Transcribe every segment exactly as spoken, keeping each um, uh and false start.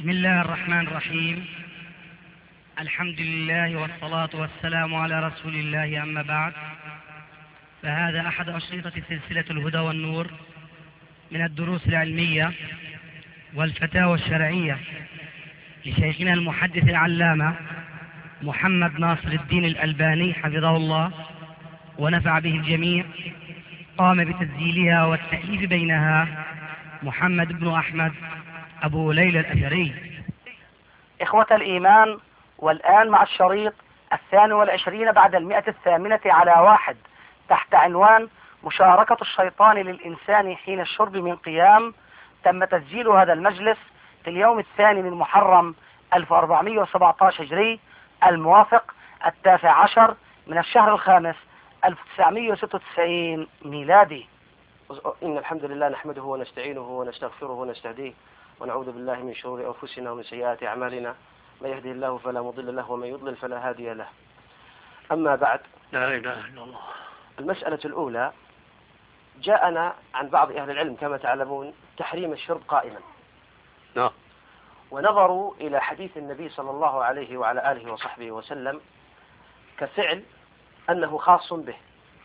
بسم الله الرحمن الرحيم. الحمد لله والصلاة والسلام على رسول الله، أما بعد، فهذا أحد أشرطة سلسلة الهدى والنور من الدروس العلمية والفتاوى الشرعية لشيخنا المحدث العلامة محمد ناصر الدين الألباني حفظه الله ونفع به الجميع. قام بتسجيلها والتأليف بينها محمد بن أحمد أبو ليلى الأثري. إخوة الإيمان، والآن مع الشريط الثاني والعشرين بعد المئة الثامنة على واحد، تحت عنوان مشاركة الشيطان للإنسان حين الشرب من قيام. تم تسجيل هذا المجلس في اليوم الثاني من محرم ألف وأربعمئة وسبعة عشر هجري، الموافق التاسع عشر من الشهر الخامس ألف وتسعمئة وستة وتسعين ميلادي. إن الحمد لله نحمده ونستعينه ونستغفره ونستهديه ونعوذ بالله من شرور أنفسنا ومن سيئات أعمالنا، من يهده الله فلا مضل له ومن يضلل فلا هادي له. أما بعد، لا إله إلا الله. المسألة الأولى، جاءنا عن بعض أهل العلم كما تعلمون تحريم الشرب قائما. نعم. ونظروا إلى حديث النبي صلى الله عليه وعلى آله وصحبه وسلم كفعل أنه خاص به،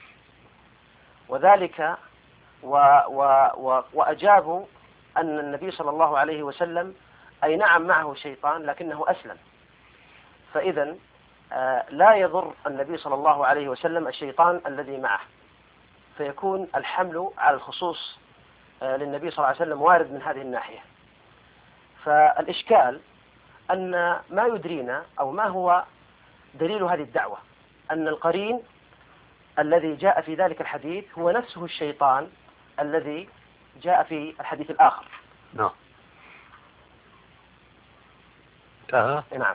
وذلك و و و وأجابوا أن النبي صلى الله عليه وسلم أي نعم معه شيطان لكنه أسلم، فإذا آه لا يضر النبي صلى الله عليه وسلم الشيطان الذي معه، فيكون الحمل على الخصوص آه للنبي صلى الله عليه وسلم وارد من هذه الناحية. فالإشكال أن ما يدرينا أو ما هو دليل هذه الدعوة أن القرين الذي جاء في ذلك الحديث هو نفسه الشيطان الذي جاء في الحديث الآخر. نعم. آه. نعم.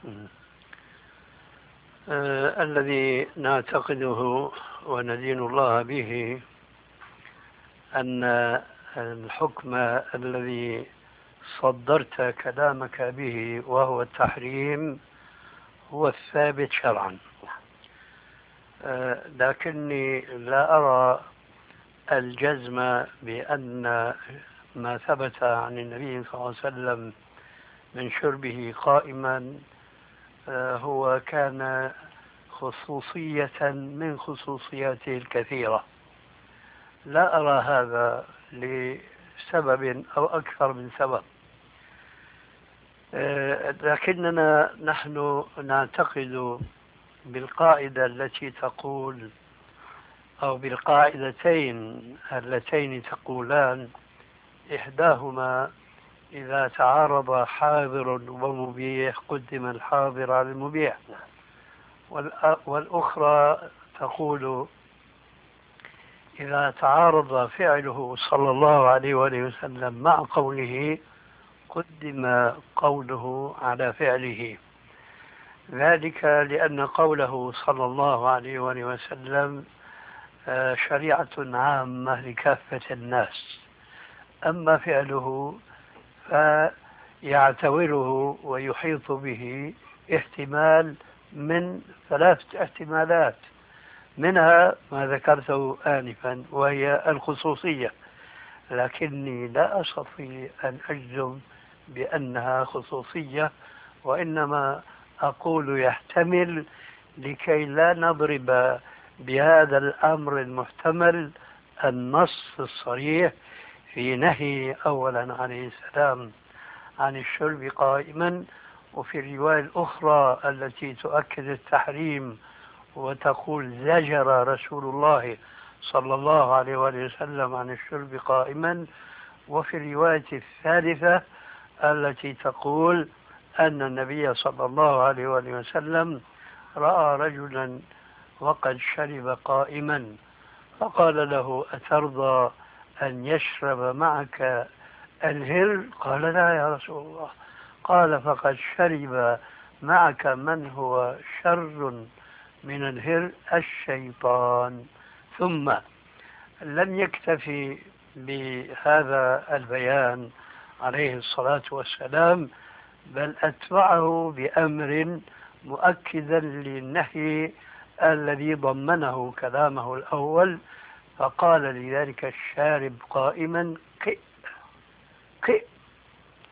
آه الذي نعتقده وندين الله به أن الحكم الذي صدرت كلامك به وهو التحريم هو الثابت شرعا، آه لكني لا أرى الجزم بأن ما ثبت عن النبي صلى الله عليه وسلم من شربه قائما آه هو كان خصوصية من خصوصياته الكثيرة. لا أرى هذا لسبب أو أكثر من سبب، آه لكننا نحن نعتقد بالقاعدة التي تقول أو بالقاعدتين اللتين تقولان إحداهما إذا تعارض حاضر ومبيح قدم الحاضر على المبيح، والأخرى تقول إذا تعارض فعله صلى الله عليه وآله وسلم مع قوله قدم قوله على فعله. ذلك لأن قوله صلى الله عليه وآله وسلم شريعة عامة لكافة الناس، أما فعله فيعتبره ويحيط به احتمال من ثلاثة احتمالات، منها ما ذكرته آنفا وهي الخصوصية، لكني لا أستطيع أن أجزم بأنها خصوصية، وإنما أقول يحتمل لكي لا نضرب بهذا الأمر المحتمل النص الصريح في نهي أولا عليه السلام عن الشرب قائما، وفي الرواية الأخرى التي تؤكد التحريم وتقول زجر رسول الله صلى الله عليه وسلم عن الشرب قائما، وفي الرواية الثالثة التي تقول أن النبي صلى الله عليه وسلم رأى رجلا وقد شرب قائما فقال له أترضى أن يشرب معك الهر؟ قال لا يا رسول الله. قال فقد شرب معك من هو شر من الهر، الشيطان. ثم لم يكتفي بهذا البيان عليه الصلاة والسلام، بل أتبعه بأمر مؤكدا للنهي الذي ضمنه كلامه الأول، فقال لذلك الشارب قائما قئ قئ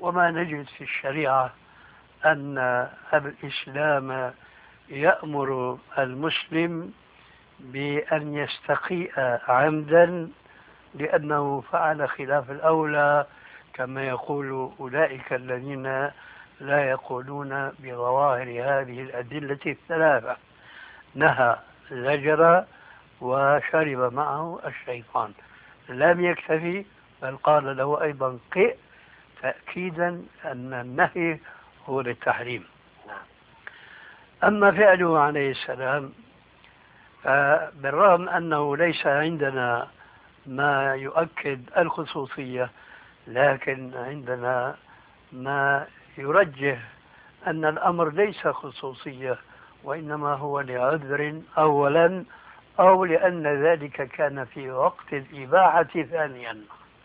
وما نجد في الشريعة أن الإسلام يأمر المسلم بأن يستقيء عمدا لأنه فعل خلاف الأولى، كما يقول أولئك الذين لا يقولون بظواهر هذه الأدلة الثلاثة: نهى، زجر، وشرب معه الشيطان. لم يكتفي بل قال له أيضا قئ، تأكيدا أن النهي هو للتحريم. أما فعله عليه السلام بالرغم أنه ليس عندنا ما يؤكد الخصوصية، لكن عندنا ما يرجح أن الأمر ليس خصوصية، وإنما هو لعذر أولا، أو لأن ذلك كان في وقت الإباحة ثانيا.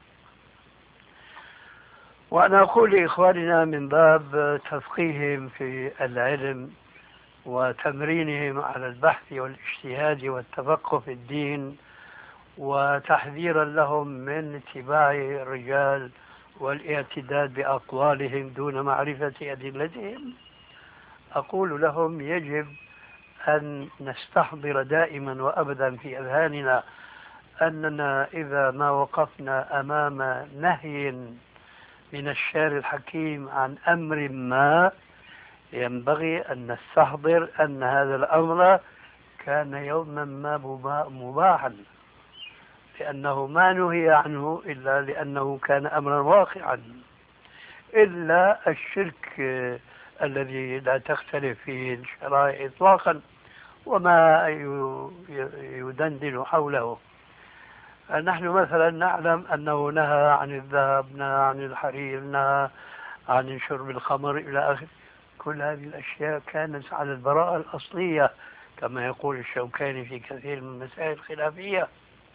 وأنا أقول لإخواننا من باب تفقيههم في العلم وتمرينهم على البحث والاجتهاد والتفقه في الدين، وتحذيرا لهم من اتباع الرجال والاعتداد بأقوالهم دون معرفة أدلتهم، أقول لهم يجب أن نستحضر دائما وأبدا في أذهاننا أننا إذا ما وقفنا أمام نهي من الشارع الحكيم عن أمر ما، ينبغي أن نستحضر أن هذا الأمر كان يوما ما مباحا، لأنه ما نهي عنه إلا لأنه كان أمرا واقعا، إلا الشرك الذي لا تختلف فيه الشرائع إطلاقا وما يدندن حوله. نحن مثلا نعلم أنه نهى عن الذهب، نهى عن الحرير، نهى عن شرب الخمر إلى آخره. كل هذه الأشياء كانت على البراءة الأصلية كما يقول الشوكاني في كثير من المسائل الخلافية،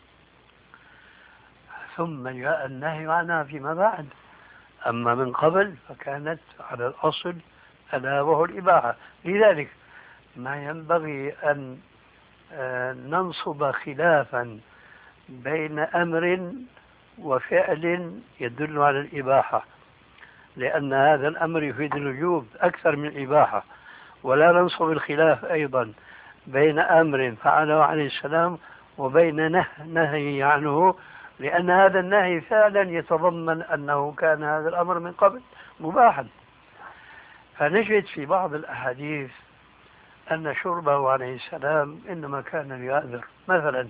ثم جاء النهي عنها فيما بعد. أما من قبل فكانت على الأصل ألا وهو الإباحة. لذلك ما ينبغي أن ننصب خلافا بين أمر وفعل يدل على الإباحة، لأن هذا الأمر يفيد الوجوب أكثر من الإباحة، ولا ننصب الخلاف أيضا بين أمر فعله عليه السلام وبين نهي عنه، لأن هذا النهي فعلا يتضمن أنه كان هذا الأمر من قبل مباحا. فنجد في بعض الأحاديث أن شربه عليه السلام إنما كان ليعذر. مثلا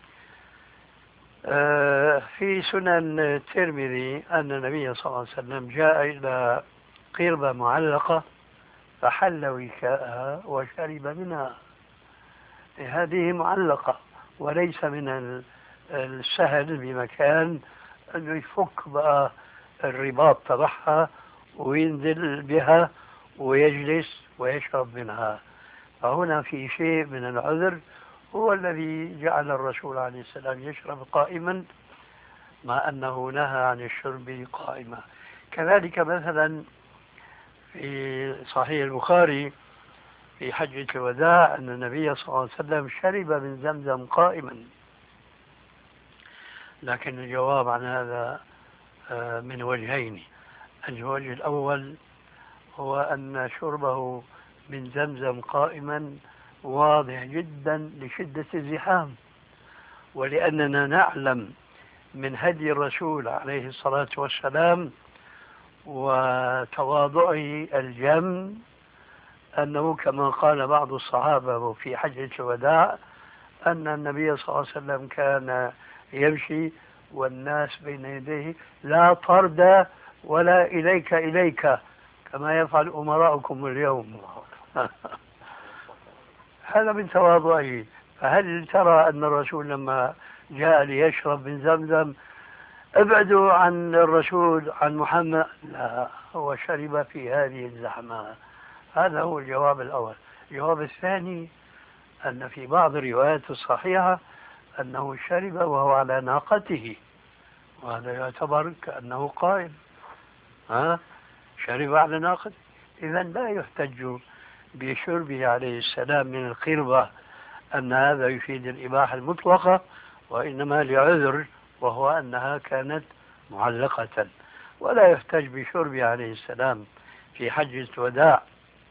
في سنن الترمذي أن النبي صلى الله عليه وسلم جاء إلى قربة معلقة فحل وكاءها وشرب منها. هذه معلقة وليس من السهل بمكان أنه يفك بقى الرباط تبعها وينزل بها ويجلس ويشرب منها. فهنا في شيء من العذر هو الذي جعل الرسول عليه السلام يشرب قائما مع أنه نهى عن الشرب قائما. كذلك مثلا في صحيح البخاري في حجة الوداع أن النبي صلى الله عليه وسلم شرب من زمزم قائما، لكن الجواب عن هذا من وجهين. الوجه الأول هو أن شربه من زمزم قائما واضح جدا لشدة الزحام، ولأننا نعلم من هدي الرسول عليه الصلاة والسلام وتواضعه الجم أنه كما قال بعض الصحابة في حجة الوداع أن النبي صلى الله عليه وسلم كان يمشي والناس بين يديه لا طرد ولا إليك إليك كما يفعل أمراؤكم اليوم. هذا من تواضعه. فهل ترى أن الرسول لما جاء ليشرب من زمزم ابعدوا عن الرسول عن محمد؟ لا، هو شرب في هذه الزحمة. هذا هو الجواب الأول. الجواب الثاني أن في بعض الروايات الصحيحة أنه شرب وهو على ناقته، وهذا يعتبر كأنه قائم. ها؟ شرب على ناقته. إذا لا يحتج بشربه عليه السلام من القربة أن هذا يفيد الإباحة المطلقة، وإنما لعذر وهو أنها كانت معلقة. ولا يحتج بشربه عليه السلام في حجة الوداع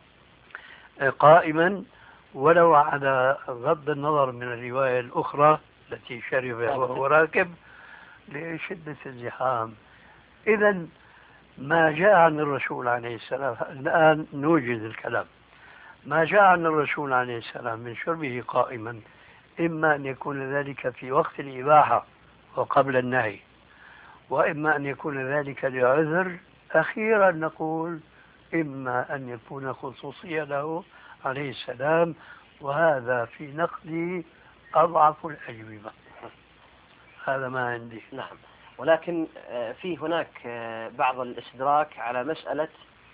قائما، ولو على غض النظر من الرواية الأخرى التي شرب وهو راكب لشدة الزحام. إذا ما جاء عن الرسول عليه السلام، الآن نوجد الكلام، ما جاء عن الرسول عليه السلام من شربه قائما إما أن يكون ذلك في وقت الإباحة وقبل النهي، وإما أن يكون ذلك لعذر. أخيرا نقول إما أن يكون خصوصية له عليه السلام، وهذا في نقدي أضعف الأجوبة. هذا ما عندي. نعم، ولكن في هناك بعض الاستدراك على مسألة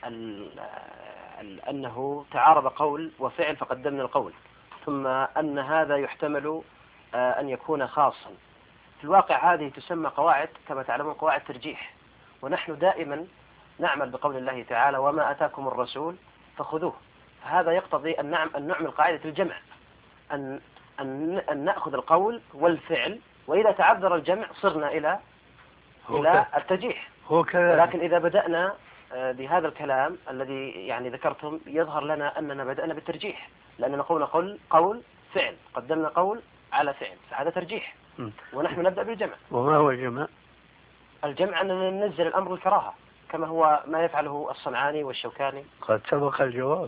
أنه تعارض قول وفعل فقدمنا القول، ثم أن هذا يحتمل أن يكون خاصا. في الواقع هذه تسمى قواعد كما تعلمون قواعد ترجيح، ونحن دائما نعمل بقول الله تعالى وما أتاكم الرسول فخذوه. هذا يقتضي أن نعم أن نعمل قاعدة الجمع، أن أن أن نأخذ القول والفعل، وإذا تعذر الجمع صرنا إلى إلى الترجيح. لكن إذا بدأنا بهذا الكلام الذي يعني ذكرتم يظهر لنا أننا بدأنا بالترجيح، لأننا قلنا قول قول فعل، قدمنا قول على فعل، فهذا ترجيح، ونحن نبدأ بالجمع. وما هو الجمع؟ الجمع أننا ننزل الأمر الكراهة كما هو ما يفعله الصنعاني والشوكاني. قد سبق الجواب.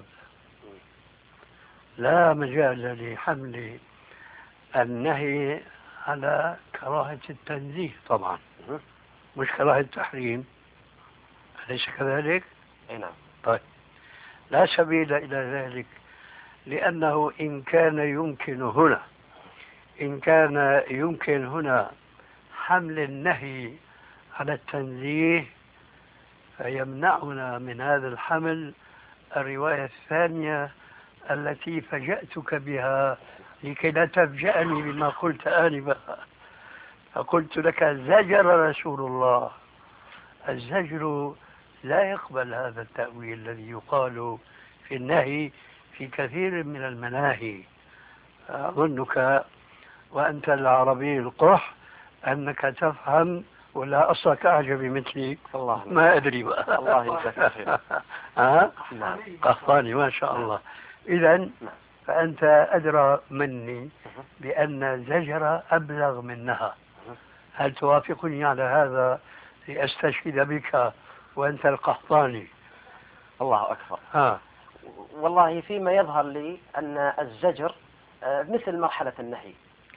لا مجال لحمل النهي على كراهة التنزيه طبعا، مش كراهة التحريم، أليس كذلك؟ أي نعم. طيب، لا سبيل إلى ذلك، لأنه إن كان يمكن هنا إن كان يمكن هنا حمل النهي على التنزيه، فيمنعنا من هذا الحمل الرواية الثانية التي فجأتك بها لكي لا تفجأني بما قلت آنفا. فقلت لك زجر رسول الله. الزجر لا يقبل هذا التأويل الذي يقال في النهي في كثير من المناهي. أظنك وأنت العربي القح أنك تفهم، ولا أصلك أعجبي مثلي. الله ما أدري بقى. الله يجزاك خير. ها؟ نعم. قحطاني ما شاء الله. إذن فأنت أدرى مني بأن الزجر أبلغ منها. هل توافقني على هذا لأستشهد بك وأنت القحطاني؟ الله أكبر. ها. والله فيما يظهر لي أن الزجر مثل مرحلة النهي.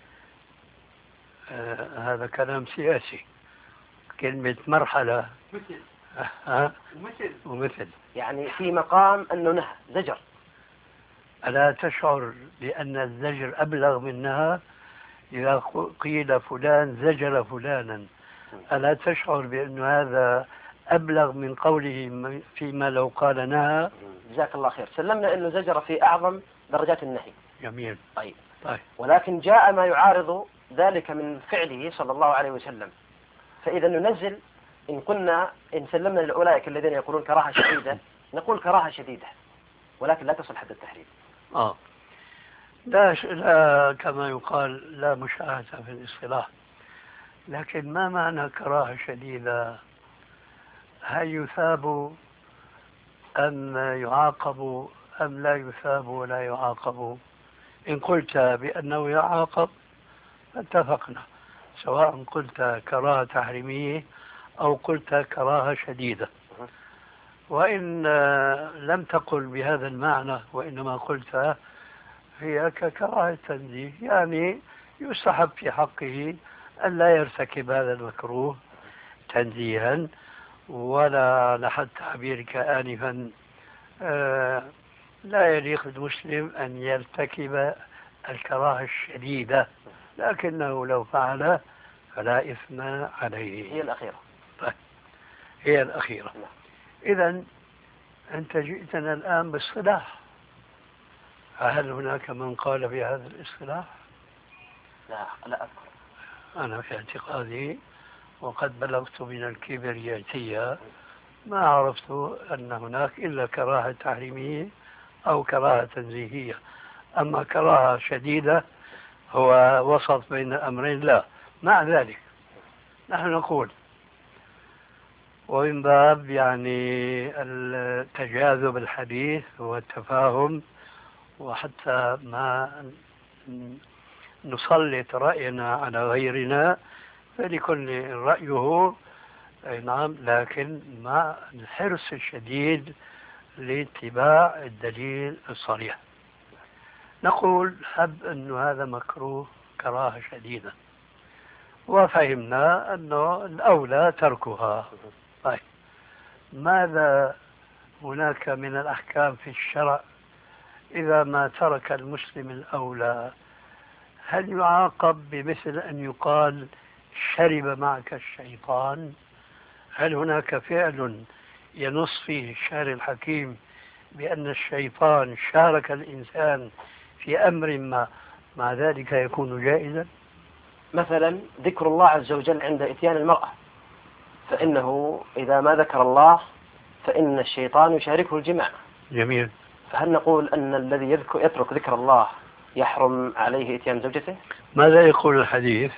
آه هذا كلام سياسي. كلمة مرحلة مثل ها ومثل ومثل يعني في مقام أنه نهى زجر. ألا تشعر بأن الزجر أبلغ منها؟ إذا قيل فلان زجر فلانا، ألا تشعر بأن هذا أبلغ من قوله فيما لو قال نهى؟ جزاك الله خير. سلمنا أنه زجر في أعظم درجات النهي. جميل. طيب. طيب. ولكن جاء ما يعارض ذلك من فعله صلى الله عليه وسلم، فإذا ننزل إن قلنا إن سلمنا لأولئك الذين يقولون كراهة شديدة نقول كراهة شديدة، ولكن لا تصل حد التحريم. آه. لا, لا كما يقال لا مشاهدة في الاصطلاح. لكن ما معنى كراهة شديدة؟ هل يثاب أم يعاقب أم لا يثاب ولا يعاقب؟ إن قلت بأنه يعاقب فاتفقنا، سواء قلت كراهة تحريمية أو قلت كراهة شديدة. وإن لم تقل بهذا المعنى وإنما قلت هي ككراهة تنزيه، يعني يستحب في حقه أن لا يرتكب هذا المكروه تنزيها، ولا لحد تعبيرك آنفا آه لا يليق بالمسلم أن يرتكب الكراهة الشديدة، لكنه لو فعل فلا إثم عليه. هي الأخيرة. طيب. هي الأخيرة. إذن أنت جئتنا الآن باصطلاح، هل هناك من قال بهذا الاصطلاح؟ لا لا أذكر. أنا في اعتقادي وقد بلغت من الكبرياتية ما عرفت أن هناك إلا كراهة تحريمية أو كراهة تنزيهية. أما كراهة شديدة هو وسط بين الأمرين. لا، مع ذلك نحن نقول ومن باب يعني التجاذب الحديث والتفاهم، وحتى ما نسلط رأينا على غيرنا، فلكل رأيه. نعم، لكن مع الحرص الشديد لاتباع الدليل الصريح. نقول هب أن هذا مكروه كراهة شديدة، وفهمنا أنه الأولى تركها. طيب، ماذا هناك من الأحكام في الشرع إذا ما ترك المسلم الأولى؟ هل يعاقب بمثل أن يقال شرب معك الشيطان؟ هل هناك فعل ينص فيه الشارع الحكيم بأن الشيطان شارك الإنسان في أمر ما، مع ذلك يكون جائزا؟ مثلا ذكر الله عز وجل عند إتيان المرأة، فإنه إذا ما ذكر الله فإن الشيطان يشاركه الجماع. جميل. فهل نقول أن الذي يذكر يترك ذكر الله يحرم عليه إتيان زوجته؟ ماذا يقول الحديث؟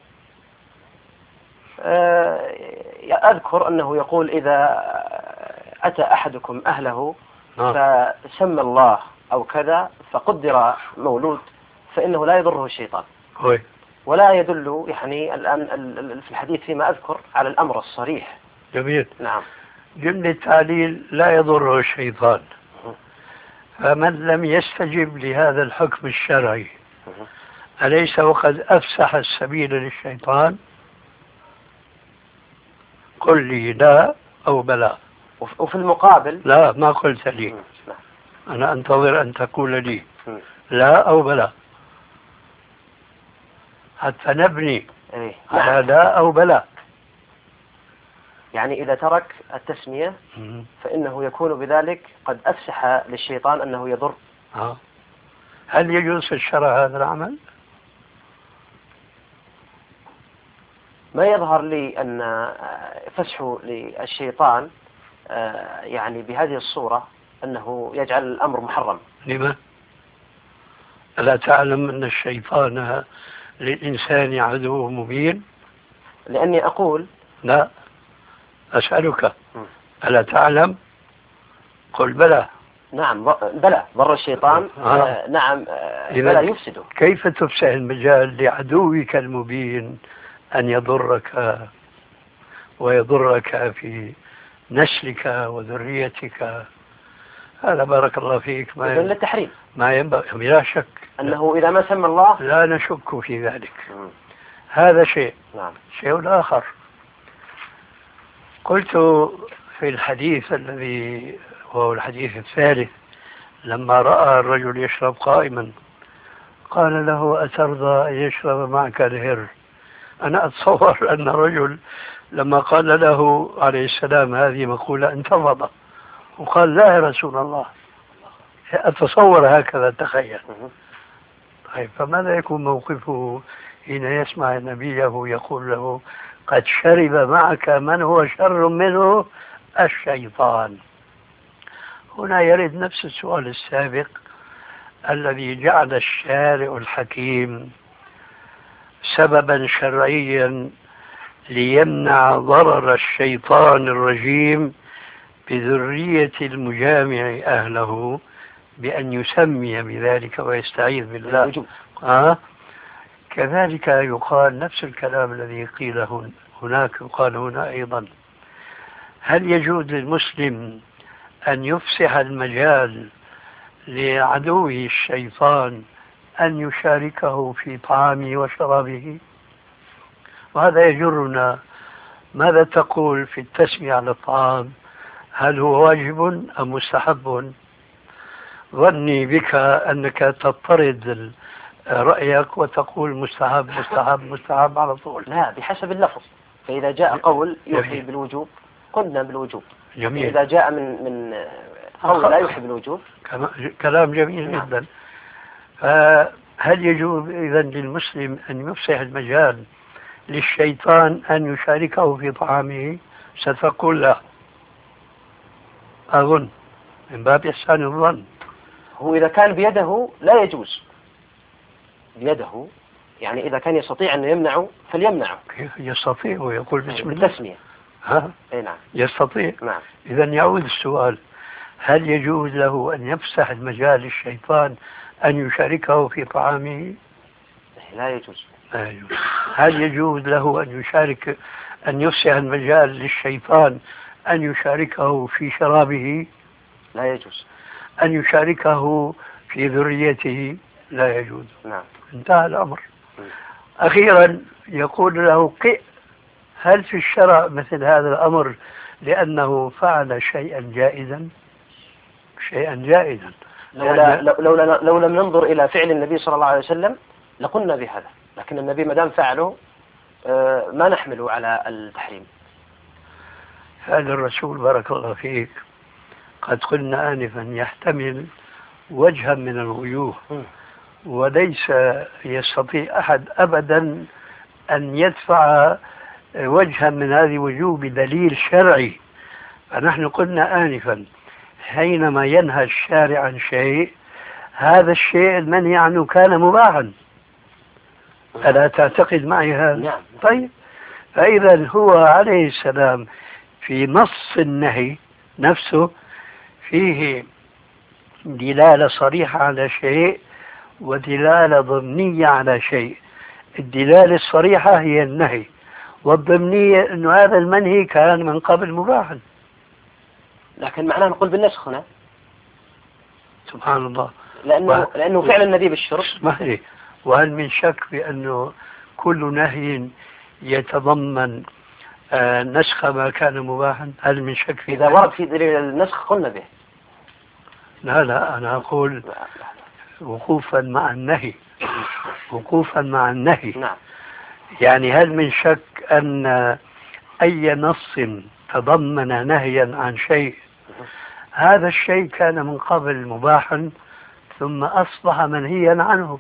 أذكر أنه يقول إذا أتى أحدكم أهله فسمى الله أو كذا فقدر مولود فإنه لا يضره الشيطان. هوي. ولا يدل يعني الآن في الحديث فيما أذكر على الأمر الصريح. جميل. نعم. جملة تعليل لا يضره الشيطان. فمن لم يستجب لهذا الحكم الشرعي أليس وقد أفسح السبيل للشيطان؟ قل لي لا أو بلى. وفي المقابل لا، ما قلت لي. أنا أنتظر أن تقول لي لا أو بلى حتى نبني على لا أو بلى. يعني إذا ترك التسمية فإنه يكون بذلك قد أفسح للشيطان أنه يضر. آه. هل يجوز في الشرع هذا العمل؟ ما يظهر لي أن فسحه للشيطان يعني بهذه الصورة أنه يجعل الأمر محرم. لما؟ ألا تعلم أن الشيطان للإنسان عدو مبين؟ لأني أقول لا، أسألك ألا تعلم؟ قل بلى. نعم بلى، ضر الشيطان. آه. آه نعم. آه بلى يفسده. كيف تفسح المجال لعدوك المبين أن يضرك ويضرك في نسلك وذريتك؟ هذا بارك الله فيك ما ينبغي للتحريم. ما ينبغي، بلا شك أنه إذا ما سمى الله لا نشك في ذلك. م. هذا شيء. نعم. شيء آخر، قلت في الحديث الذي وهو الحديث الثالث لما رأى الرجل يشرب قائما قال له أترضى أن يشرب معك الهر؟ أنا أتصور أن الرجل لما قال له عليه السلام هذه مقولة انتفض وقال لا يا رسول الله. أتصور هكذا، تخيل. طيب، فماذا يكون موقفه حين يسمع نبيه يقول له قد شرب معك من هو شر منه الشيطان؟ هنا يرد نفس السؤال السابق الذي جعل الشارع الحكيم سببا شرعيا ليمنع ضرر الشيطان الرجيم بذرية المجامع أهله بأن يسمي بذلك ويستعيذ بالله. آه؟ كذلك يقال نفس الكلام الذي قيل هناك يقال هنا أيضا. هل يجوز للمسلم أن يفسح المجال لعدوه الشيطان أن يشاركه في طعامه وشرابه؟ وهذا يجرنا، ماذا تقول في التسمية على الطعام؟ هل هو واجب أم مستحب؟ ظني بك أنك تضطرد رأيك وتقول مستحب مستحب مستحب على طول. لا، بحسب اللفظ. فإذا جاء قول يوحي بالوجوب قلنا بالوجوب. جميل. إذا جاء من من قول لا يوحي بالوجوب كلام جميل جدا. فهل يجوز إذا للمسلم أن يفسح المجال للشيطان أن يشاركه في طعامه؟ ستقول لا، أظن من باب إحسان الظن. هو إذا كان بيده لا يجوز، بيده يعني إذا كان يستطيع أن يمنعه فليمنعه. كيف يستطيع ويقول بسم الله؟ التسمية. ها؟ اي نعم. يستطيع. نعم. إذا يعود السؤال: هل يجوز له أن يفسح المجال للشيطان أن يشاركه في طعامه؟ لا يجوز. لا يجوز. هل يجوز له أن يشارك أن يفسح المجال للشيطان أن يشاركه في شرابه؟ لا يجوز. أن يشاركه في ذريته؟ لا يجوز. نعم. انتهى الأمر. أخيرا يقول له: قئ، هل في الشرع مثل هذا الأمر لأنه فعل شيئا جائزا؟ شيئا جائزا. لولا يعني لو, لو, لو لم ننظر إلى فعل النبي صلى الله عليه وسلم لقلنا بهذا، لكن النبي ما دام فعله ما نحمله على التحريم. هذا الرسول بارك الله فيك قد قلنا آنفا يحتمل وجها من الوجوه، وليس يستطيع أحد أبدا أن يدفع وجها من هذه الوجوه بدليل شرعي. فنحن قلنا آنفا حينما ينهى الشارع عن شيء، هذا الشيء المنهي عنه كان مباحا. ألا تعتقد معي هذا؟ نعم. طيب، فإذا هو عليه السلام في نص النهي نفسه فيه دلالة صريحة على شيء ودلالة ضمنية على شيء. الدلالة الصريحة هي النهي، والضمنية أنه هذا المنهي كان من قبل مباحا. لكن معناه نقول بالنسخ هنا. سبحان الله. لأنه, و... لأنه فعل النبي بالشرب. اسمح لي، وهل من شك بأنه كل نهي يتضمن آه نسخ ما كان مباحا؟ هل من شك في إذا ورد في دليل النسخ قلنا به. لا لا، أنا أقول وقوفا مع النهي، وقوفا مع النهي. نعم. يعني هل من شك أن أي نص تضمن نهيا عن شيء هذا الشيء كان من قبل مباحا ثم أصبح منهيا عنه؟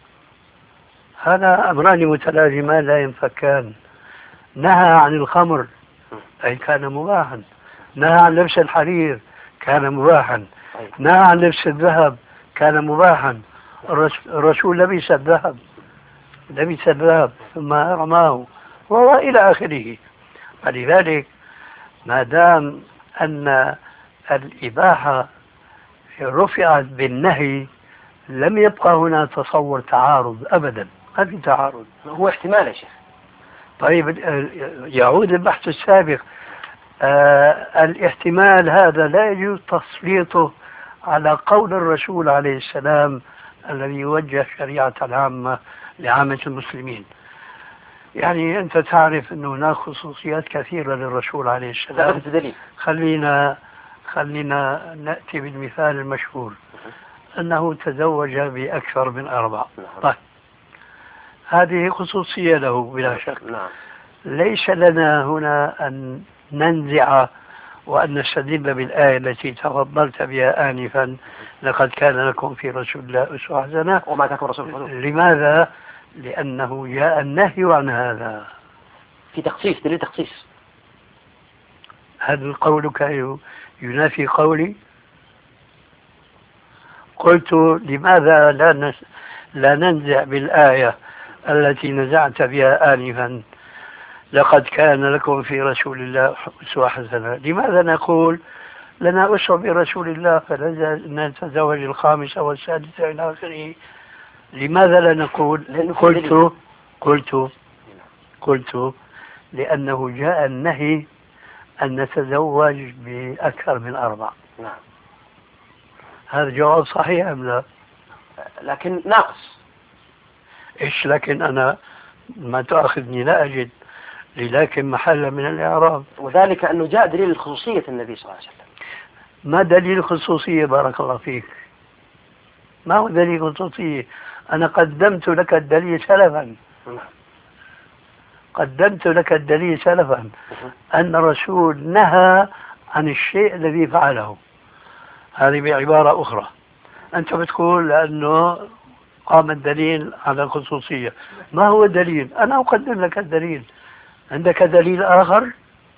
هذا أمران متلازمان لا ينفكان. نهى عن الخمر أي كان مباحا، نهى عن لبس الحرير كان مباحا، نهى عن لبس الذهب كان مباحا. الرسول لبس الذهب لبس الذهب ثم رماه وإلى آخره. فلذلك ما دام أن الإباحة رفعت بالنهي لم يبقى هنا تصور تعارض أبدا، ما في تعارض. هو احتمال يا شيخ. طيب يعود البحث السابق. آه الاحتمال هذا لا يجوز تسليطه على قول الرسول عليه السلام الذي يوجه شريعة العامة لعامة المسلمين. يعني أنت تعرف أن هناك خصوصيات كثيرة للرسول عليه السلام. خلينا خلينا نأتي بالمثال المشهور أنه تزوج بأكثر من أربع. طيب هذه خصوصية له بلا شك. ليس لنا هنا أن ننزع وأن نستدل بالآية التي تفضلت بها آنفا: لقد كان لكم في رسول الله أسوة حسنة. وما كان رسول الله. لماذا؟ لأنه جاء النهي عن هذا في تخصيص، دليل تخصيص. هل قولك ينافي قولي؟ قلت لماذا لا نس... لا ننزع بالآية التي نزعت بها آنفا: لقد كان لكم في رسول الله أسوة حسنة؟ لماذا نقول لنا أسوة برسول الله فنتزوج الخامسة والسادسة إلى آخره؟ لماذا لا نقول؟ قلت قلت قلت لأنه جاء النهي أن نتزوج بأكثر من أربع. نعم. هذا جواب صحيح أم لا؟ لكن ناقص. إيش لكن؟ أنا ما تأخذني لا أجد لكن محل من الإعراب. وذلك أنه جاء دليل خصوصية النبي صلى الله عليه وسلم. ما دليل خصوصية بارك الله فيك؟ ما هو دليل خصوصية؟ أنا قدمت لك الدليل سلفا. قدمت لك الدليل سلفا أن الرسول نهى عن الشيء الذي فعله. هذه بعبارة أخرى أنت بتقول لأنه قام الدليل على الخصوصية. ما هو الدليل؟ أنا أقدم لك الدليل. عندك دليل آخر؟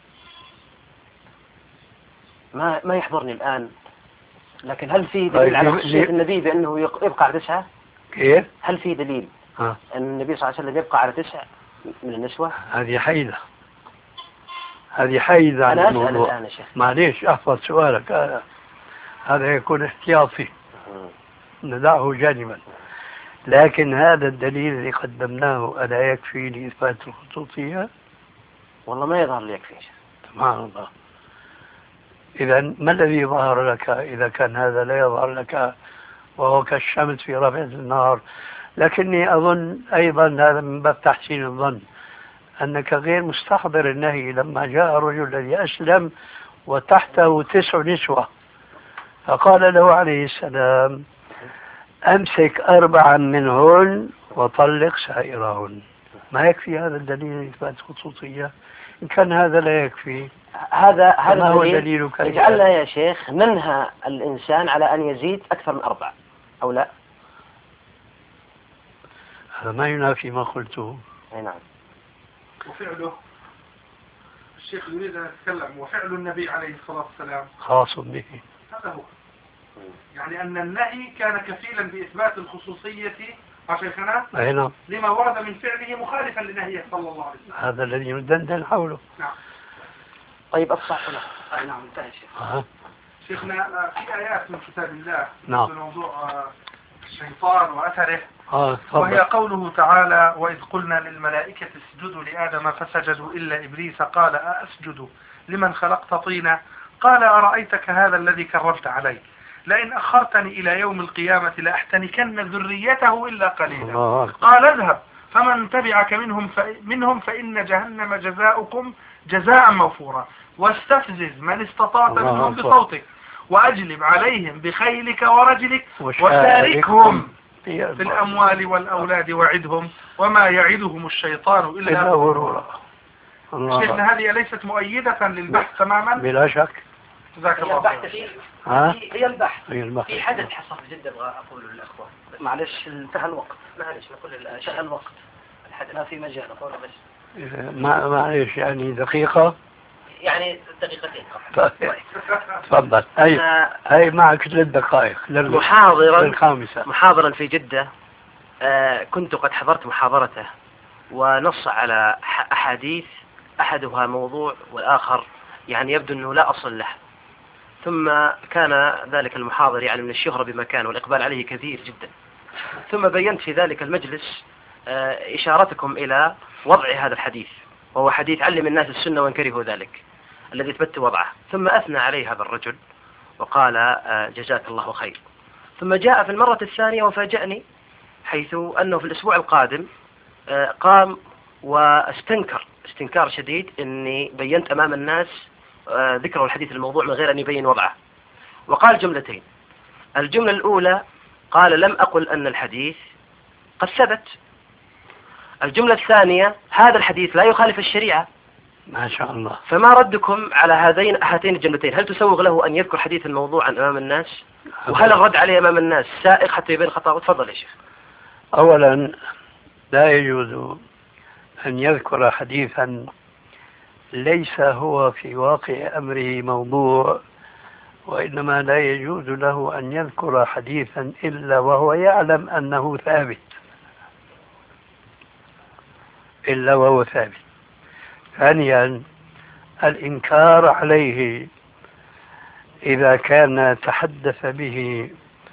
ما ما يحضرني الآن. لكن هل في دليل على خصوصية النبي بأنه يبقى على تسعة؟ كيف؟ هل في دليل ها. أن النبي صلى الله عليه وسلم يبقى على تسعة من النسوة؟ هذه حيلة، هذه حيز عن أنا أسأل الموضوع. الآن يا شيخ. معليش احفظ سؤالك هذا، هذا يكون احتياطي ندعه جانبا. لكن هذا الدليل اللي قدمناه ألا يكفي لإثبات الخصوصية؟ والله ما يظهر لي يكفي. سبحان الله. إذا ما الذي ظهر لك إذا كان هذا لا يظهر لك وهو كالشمس في ربع النهار؟ لكني أظن أيضا هذا من باب تحسين الظن أنك غير مستحضر النهي لما جاء الرجل الذي أسلم وتحته تسع نسوة فقال له عليه السلام أمسك أربعا منهن وطلق سائرهن. ما يكفي هذا الدليل لإثبات الخصوصية؟ إن كان هذا لا يكفي هذا هذا هو الدليل يجعلنا يا شيخ ننهى الإنسان على أن يزيد أكثر من أربع أو لا؟ هذا ما ينافي ما قلته. أي نعم. وفعله الشيخ يريد أن يتكلم وفعل النبي عليه الصلاة والسلام خاص به. هذا هو، يعني أن النهي كان كفيلا بإثبات الخصوصية شيخنا أي نعم. لما ورد من فعله مخالفا لنهيه صلى الله عليه وسلم. هذا الذي ندندن حوله. نعم. طيب أفصح له. أي نعم انتهى شيخ. أه. شيخنا في آيات من كتاب الله نعم. في موضوع الشيطان وأثره. آه وهي قوله تعالى وإذ قلنا للملائكة اسجدوا لآدم فسجدوا إلا إبليس قال أسجد لمن خلقت طينا قال أرأيتك هذا الذي كرمت علي لئن أخرتني إلى يوم القيامة لأحتنكن ذريته إلا قليلا قال اذهب فمن تبعك منهم, منهم فإن جهنم جزاؤكم جزاء موفورا واستفزز من استطعت منهم بصوتك وأجلب عليهم بخيلك ورجلك وشاركهم في الأموال والأولاد وعدهم وما يعدهم الشيطان إلا غرورا. شيخنا هذه ليست مؤيدة للبحث تماما؟ بلا شك. جزاك الله خير. هي البحث. هي البحث. في حدث حصل جدا أبغى أقوله للأخوة. معلش انتهى الوقت. معلش نقول انتهى الوقت. الحدث ما في مجال أقول بس. ما معلش يعني دقيقة. يعني دقيقتين. تفضل. هاي هاي معك ثلاث دقائق. محاضرا الخامسة. محاضرا في جدة. آه كنت قد حضرت محاضرته ونص على أحاديث أحدها موضوع والآخر يعني يبدو أنه لا أصل له. ثم كان ذلك المحاضر يعني من الشهرة بمكان والإقبال عليه كثير جدا. ثم بينت في ذلك المجلس آه إشارتكم إلى وضع هذا الحديث وهو حديث علم الناس السنة وان كرهوا ذلك الذي اثبت وضعه. ثم أثنى عليه هذا الرجل وقال آه جزاك الله خير. ثم جاء في المرة الثانية وفاجأني حيث أنه في الأسبوع القادم آه قام واستنكر استنكار شديد أني بينت أمام الناس آه ذكر الحديث الموضوع من غير أن يبين وضعه. وقال جملتين. الجملة الأولى قال لم أقل أن الحديث قد ثبت. الجملة الثانية هذا الحديث لا يخالف الشريعة. ما شاء الله. فما ردكم على هذين هاتين الجملتين؟ هل تسوغ له أن يذكر حديث الموضوع أمام الناس؟ وهل الرد عليه أمام الناس سائغ حتى يبين خطأه؟ تفضل يا شيخ. أولا لا يجوز أن يذكر حديثا ليس هو في واقع أمره موضوع، وإنما لا يجوز له أن يذكر حديثا إلا وهو يعلم أنه ثابت إلا وهو ثابت. ثانيا الإنكار عليه إذا كان تحدث به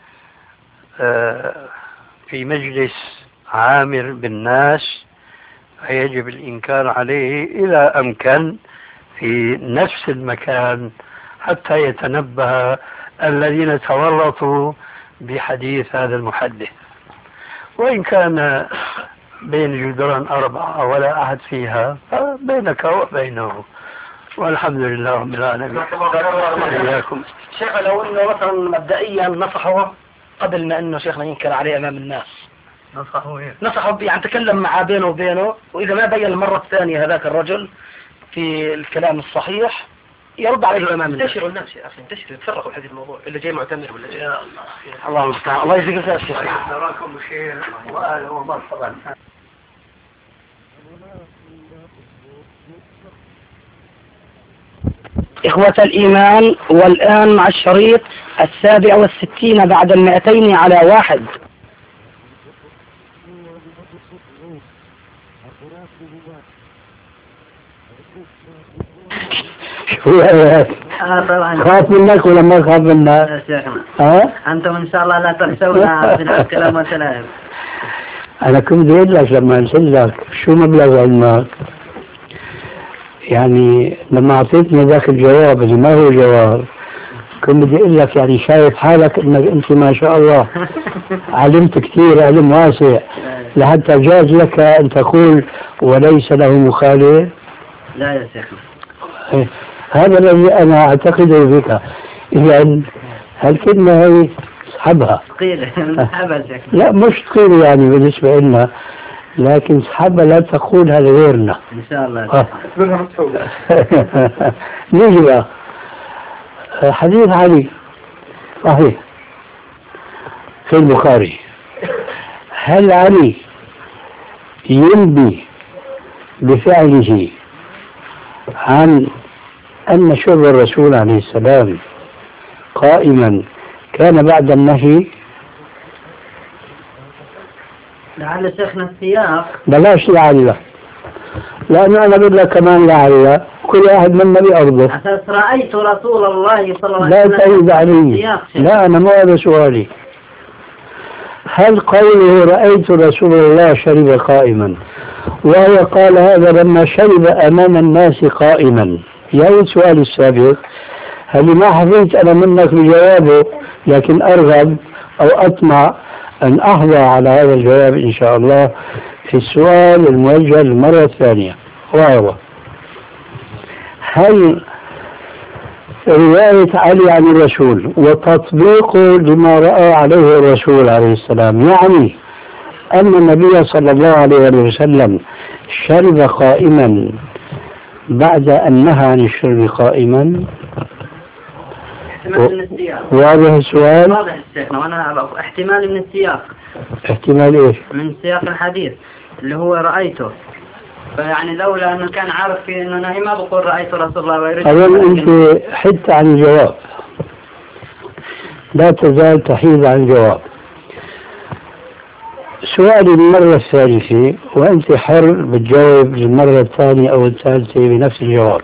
في مجلس عامر بالناس فيجب الإنكار عليه إذا أمكن في نفس المكان حتى يتنبه الذين تورطوا بحديث هذا المحدث. وإن كان بين جدران أربعة ولا أحد فيها فبينك وبينه، والحمد لله رب العالمين. إياكم. شيخ لو إنه مثلا مبدئيا نصحه قبل ما إنه شيخنا ينكر عليه أمام الناس، نصحه إيه؟ نصحه يعني تكلم معه بينه وبينه، وإذا ما بين المرة الثانية هذاك الرجل في الكلام الصحيح يرد عليه أمام الناس. انتشروا الناس يا أخي، انتشروا يتفرقوا حديث الموضوع اللي جاي معتمر ولا جاي. يا الله الله المستعان. الله يجزيك الخير شيخ. نراكم بخير وأهلا ومرحبا. إخوة الإيمان، والآن مع الشريط السابع والستين بعد المئتين على واحد. شو رأيك؟ آه طبعا. خاف منك ولا ما خاف منك؟ يا شيخنا ها؟ أنتم إن شاء الله لا تنسونا في الكلام والسلام. أنا كنت بدي أقول لك لما قلت لك شو مبلغ علمك؟ يعني لما أعطيتني ذاك الجواب اللي ما هو جواب كنت بدي أقول لك يعني شايف حالك إنك أنت ما شاء الله علمت كثير علم واسع لحتى جاز لك أن تقول وليس له مخالف. لا يا شيخنا. هذا الذي أنا أعتقده بك. إذا هالكلمة هي اسحبها. ثقيلة اسحبها شيخنا. لا مش ثقيلة يعني بالنسبة لنا، لكن اسحبها لا تقولها لغيرنا. إن شاء الله. آه. نيجي بقى حديث علي صحيح في البخاري. هل علي ينبي بفعله عن أن شرب الرسول عليه السلام قائما كان بعد النهي؟ لعل شيخنا السياق. بلاش لعل، لأنه أنا بقول لك كمان لعل كل واحد منا بأرضه. أساس رأيت رسول الله صلى الله عليه لا وسلم. تعيد علي. لا أنا مو هذا سؤالي. هل قوله رأيت رسول الله شرب قائما وهو قال هذا لما شرب أمام الناس قائما؟ يا السؤال السابق هل ما حفظت أنا منك بجوابه، لكن أرغب أو أطمع أن أحظى على هذا الجواب إن شاء الله في السؤال الموجه للمرة الثانية، وهو هل رواية علي عن الرسول وتطبيقه لما رأى عليه الرسول عليه السلام يعني أن النبي صلى الله عليه وسلم شرب قائما بعد أن نهى عن الشرب قائما؟ احتمال من السياق. واضح السؤال؟ واضح شيخنا، وأنا احتمال من السياق. احتمال إيش؟ من سياق الحديث اللي هو رأيته، فيعني لولا أنه كان عارف في أنه نهي ما بقول رأيت رسول الله ويريد. أولا أنت حدت عن الجواب، لا تزال تحيد عن الجواب. سؤالي المرة الثالثة وأنت حر بتجاوب للمرة الثانية أو الثالثة بنفس الجواب.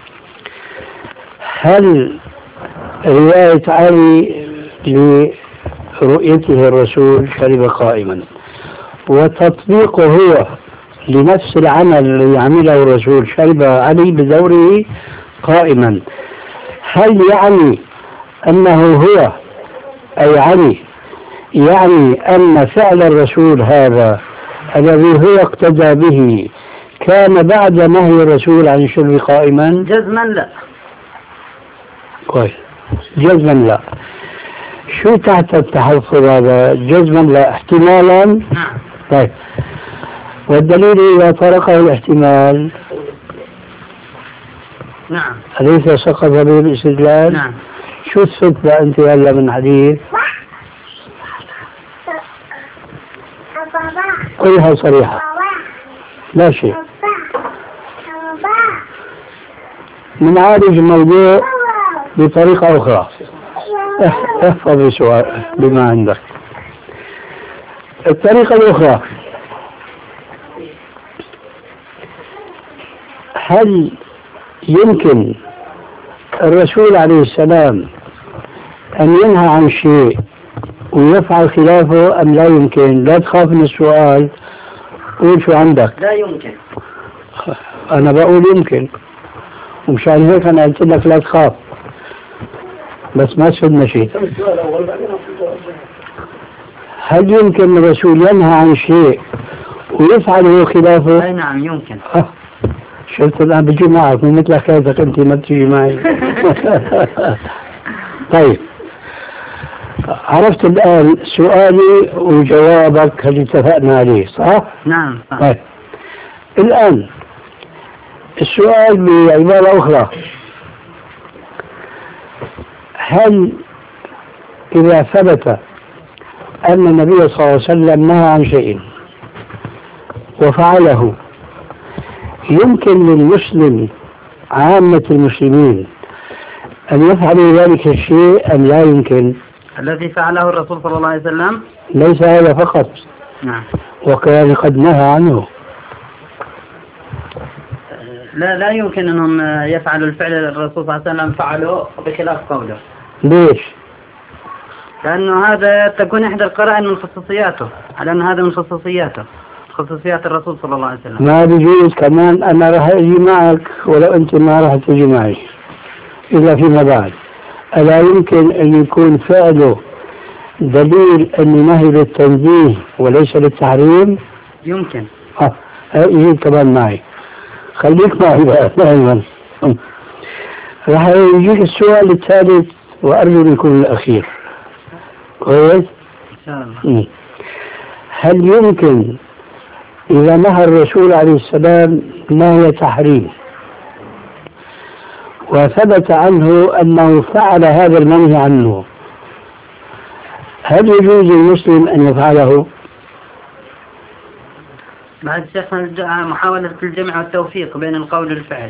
هل رواية علي لرؤيته الرسول شرب قائما وتطبيقه هو لنفس العمل الذي عمله الرسول شرب علي بدوره قائما، هل يعني أنه هو أي علي يعني أن فعل الرسول هذا الذي هو اقتدى به كان بعد نهي الرسول عن الشرب قائما؟ جزما لا. كويس، جزما لا. شو تحت التحفظ هذا؟ جزما لا احتمالا؟ نعم. طيب، والدليل إذا طرقه الاحتمال نعم أليس سقط به الاستدلال؟ نعم. شو الثبت أنت هلا من حديث؟ قلها صريحة لا شيء. نعالج الموضوع بطريقة أخرى. احفظ السؤال بما عندك. الطريقة الأخرى، هل يمكن الرسول عليه السلام أن ينهى عن شيء ويفعل خلافه أم لا يمكن؟ لا تخاف من السؤال، قول شو عندك. لا يمكن. أنا بقول يمكن، ومشان هيك أنا قلت لك لا تخاف، بس ما تفيدنا شيء. هل يمكن الرسول ينهى عن شيء ويفعله خلافه؟ أي نعم يمكن. أه. شفت الآن بجي معك، مو مثل حكايتك أنت ما بتجي معي. طيب، عرفت الآن سؤالي وجوابك اللي اتفقنا عليه، صح؟ نعم صح. طيب، الآن السؤال بعبارة أخرى، هل إذا ثبت أن النبي صلى الله عليه وسلم نهى عن شيء وفعله يمكن للمسلم عامة المسلمين أن يفعلوا ذلك الشيء أم لا يمكن؟ الذي فعله الرسول صلى الله عليه وسلم ليس هذا فقط، نعم، وكان قد نهى عنه. لا لا يمكن أنهم يفعلوا الفعل الرسول صلى الله عليه وسلم فعلوا بخلاف قوله. ليش؟ لأنه هذا تكون إحدى القرائن من خصوصياته، على أن هذا من خصوصياته، خصوصيات الرسول صلى الله عليه وسلم. ما بيجوز كمان أنا راح أجي معك ولو أنت ما راح تجي معي إلا فيما بعد. ألا يمكن أن يكون فعله دليل أن نهي للتنزيه وليس للتحريم؟ يمكن. اه يجي كمان معي، خليك معي بقى دائما. راح يجيك السؤال الثالث وأرجو أن يكون الأخير. كويس؟ إن شاء الله. هل يمكن إذا نهى الرسول عليه السلام نهي تحريم وثبت عنه أنه فعل هذا المنهي عنه، هل يجوز للمسلم أن يفعله؟ بعد شيخنا محاولة الجمع والتوفيق بين القول والفعل.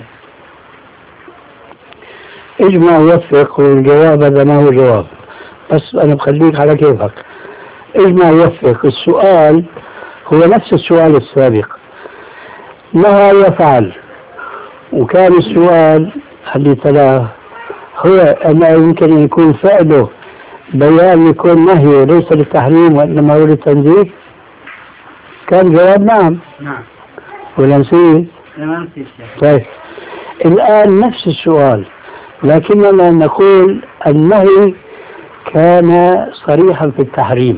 اجمع ووفق، والجواب هذا ما هو جواب، بس أنا بخليك على كيفك. اجمع ووفق، السؤال هو نفس السؤال السابق، نهى يفعل، وكان السؤال اللي تلاه هو أنه يمكن أن يكون فعله بيان يكون نهي ليس للتحريم وإنما هو للتنزيه. كان جواب نعم. نعم. ولا نسيت؟ لا نسيت. طيب الآن نفس السؤال، لكننا نقول النهي كان صريحا في التحريم.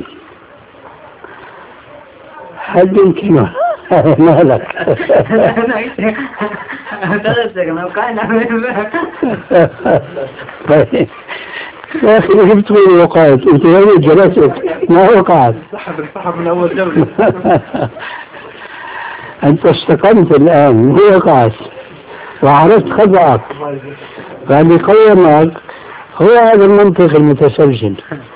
هل يمكن مالك؟ طيب يا أخي جبت لي وقعت، أنت وين جلست؟ ما وقعت؟ انسحب انسحب من أول جولة. أنت استقمت الآن، ما وقعت وعرفت خطأك، فاللي قيمك هو هذا المنطق المتسلسل،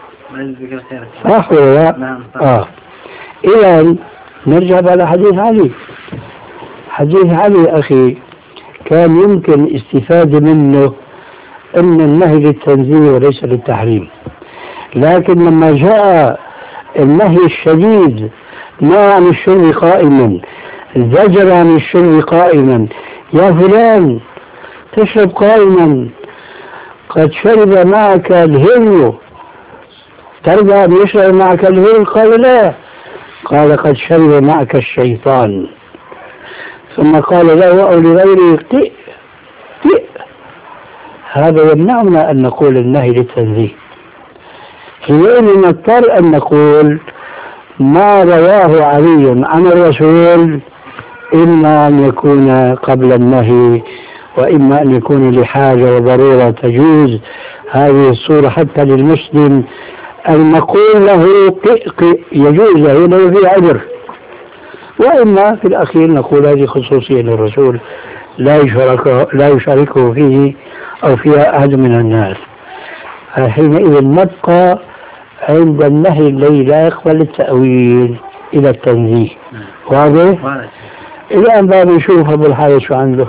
صح ولا لا؟ نعم. آه. إذا نرجع على حديث علي. حديث علي أخي كان يمكن استفادة منه أن النهي للتنزيه وليس للتحريم، لكن لما جاء النهي الشديد ما عن الشرب قائما، زجر عن الشرب قائما، يا فلان تشرب قائما قد شرب معك الهري، ترضى أن يشرب معك الهري؟ قال لا، قال قد شرب معك الشيطان. ثم قال له أو لغيره قئ قئ. هذا يمنعنا أن نقول النهي للتنزيه. حينئذ نضطر أن نقول ما رواه علي عن الرسول إما أن يكون قبل النهي وإما أن يكون لحاجة وضرورة تجوز هذه الصورة حتى للمسلم أن نقول له قئ قئ يجوز له لو في عذر، وإما في الأخير نقول هذه خصوصية للرسول لا يشاركه, لا يشاركه فيه أو فيها أحد من الناس. حينئذ نبقى عند النهي الذي لا يقبل التأويل إلى التنزيه. واضح؟ الآن بقى نشوف أبو الحارث شو عنده.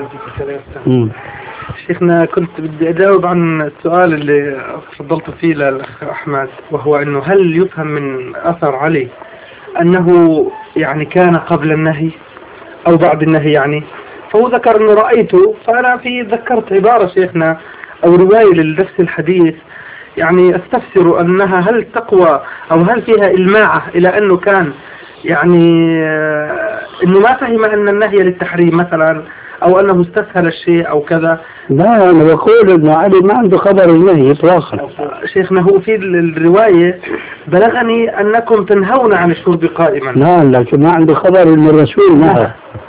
شيخنا كنت بدي أجاوب عن السؤال اللي فضلت فيه للأخ أحمد، وهو أنه هل يفهم من أثر علي أنه يعني كان قبل النهي أو بعد النهي يعني؟ فهو ذكر أنه رأيته، فأنا في ذكرت عبارة شيخنا أو رواية لنفس الحديث يعني استفسر أنها هل تقوى أو هل فيها إلماعة إلى أنه كان يعني أنه ما فهم أن النهي للتحريم مثلا أو أنه استسهل الشيء أو كذا. لا أنا بقول أن علي ما عنده خبر النهي إطلاقا. شيخنا هو في الرواية بلغني أنكم تنهون عن الشرب قائما. لا لكن ما عنده خبر أن الرسول نهى.